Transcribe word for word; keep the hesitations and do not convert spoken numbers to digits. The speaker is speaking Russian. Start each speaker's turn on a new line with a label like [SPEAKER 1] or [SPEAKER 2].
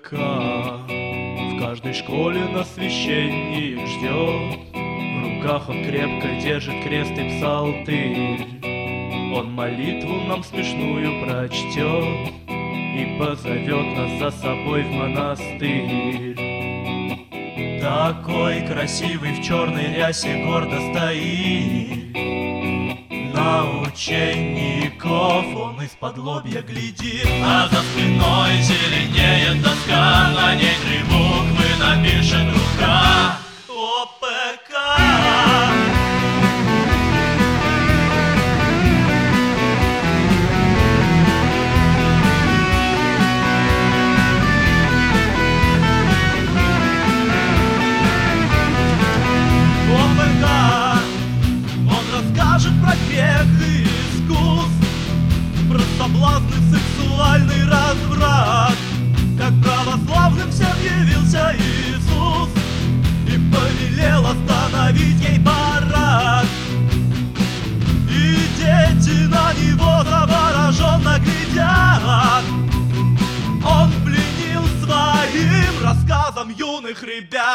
[SPEAKER 1] ОПК. В каждой школе нас священник ждет. В руках он крепко держит крест и псалтырь. Он молитву нам смешную прочтет и позовет нас за собой в монастырь. Такой красивый в черной рясе гордо стоит. На учеников он из-под лобья глядит. А за спиной зеленеет доска, на ней три буквы напишет рука. ОПК. Про грех и искус, про соблазн и сексуальный разврат. Как православным всем явился Иисус и повелел остановить ей парад. И дети на него завороженно глядят. Он пленил своим рассказом юных ребят.